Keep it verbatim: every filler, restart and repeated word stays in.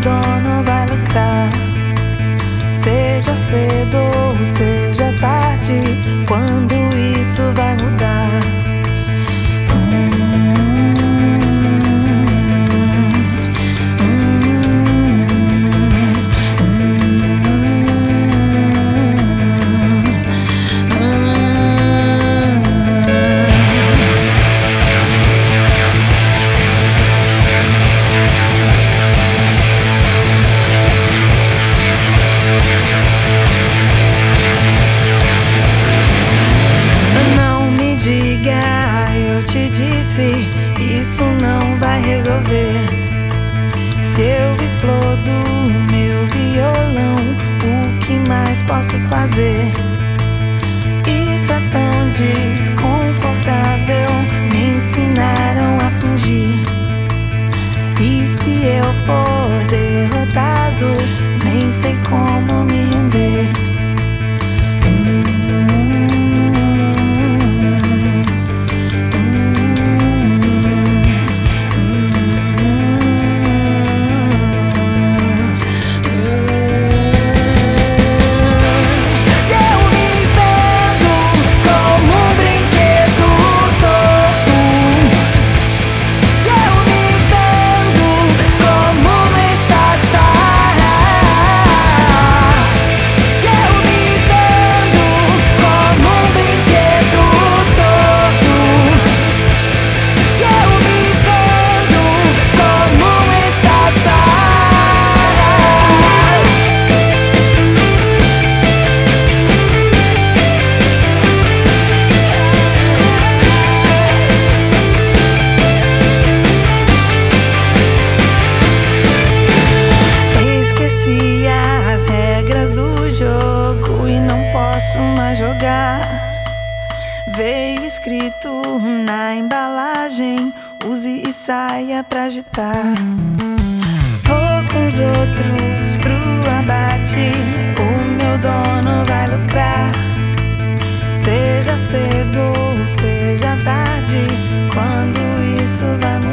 dono vai lucrar. Seja cedo ou seja tarde, quando isso vai mudar? Isso não vai resolver. Se eu explodo meu violão, o que mais posso fazer? Isso é tão desconfortável, me ensinaram a fingir. E se eu for derrotado, nem sei como me render. Jogar. Veio escrito na embalagem: use e saia pra agitar. Vou com os outros pro abate, o meu dono vai lucrar. Seja cedo ou seja tarde, quando isso vai mudar?